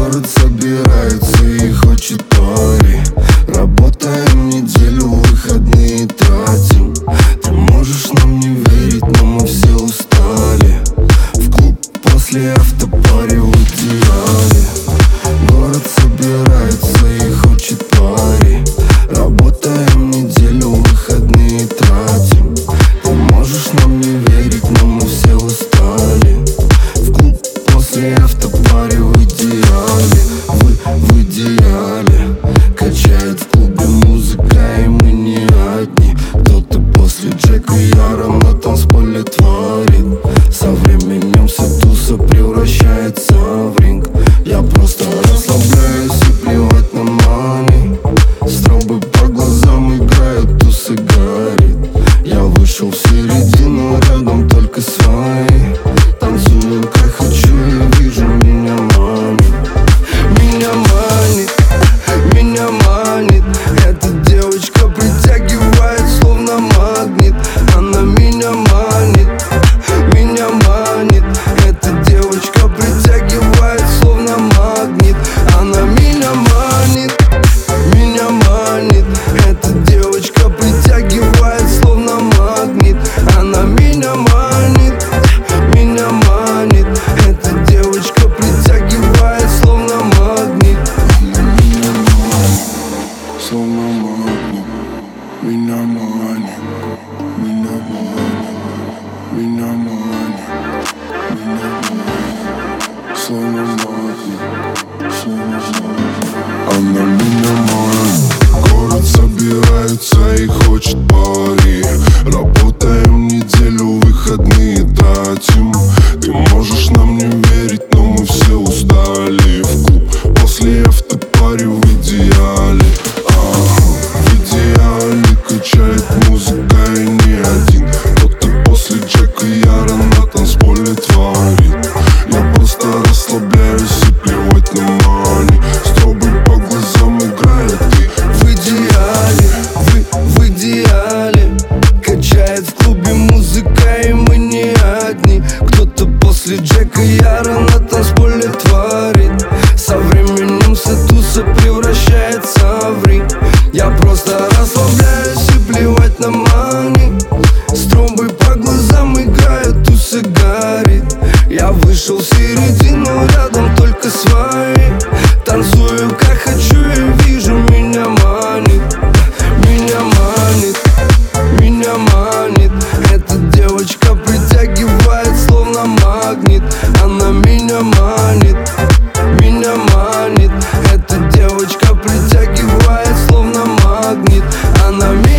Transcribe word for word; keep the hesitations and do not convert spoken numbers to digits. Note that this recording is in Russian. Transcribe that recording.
Город собирается и хочет пари. Работаем неделю, выходные тратим. Ты можешь нам не верить, но мы все устали. В клуб после автопари в идеале. Город собирается и хочет пари. Работаем неделю, выходные тратим. Ты можешь нам не верить, но мы все устали. В клуб после автопари в идеале. Вы в идеале. Качает в клубе музыка, и мы не одни. Кто-то после Джека Яра на танцполе творит. Со временем вся туса превращается в ринг. Я просто расслабляюсь и плевать на мани. Стробы по глазам играют, туса горит. Я вышел в середину, рядом только свои. Танцую как хочу и вижу, меня манит. Меня манит, меня манит. Эта девочка притягивает, словно магнит. Она меня манит, меня манит. Эта девочка притягивает, словно магнит. Она меня манит, меня манит. Эта девочка притягивает, словно магнит. Она меня манит, меня манит. Эта девочка притягивает, словно магнит. Словно магнит. Меня манит, меня манит. Меня манит, меня манит. Словно магнит, словно магнит. Она меня манит. Город собирается и хочет пари. Работаем неделю, выходные тратим. Ты можешь нам не верить, но мы все устали. В клуб после автопари в идеале. В идеале качает музыка, и не один. Кто-то после Джека Яра на танцполе творит. Я просто расслабляюсь и плевать на мани. Стробы по глазам играют, и в идеале, вы в идеале. Качает в клубе музыка, и мы не одни. Кто-то после Джека Яра на танцполе творит. Со временем вся туса превращается в ринг. Я просто расслабляюсь и плевать на мани. Стромбы по глазам играют, туса горит. Я вышел в середину, рядом только свои. Танцую как хочу и вижу, меня манит. Меня манит, меня манит. Эта девочка притягивает, словно магнит. Она меня манит, меня манит. Эта девочка притягивает, словно магнит. Она меня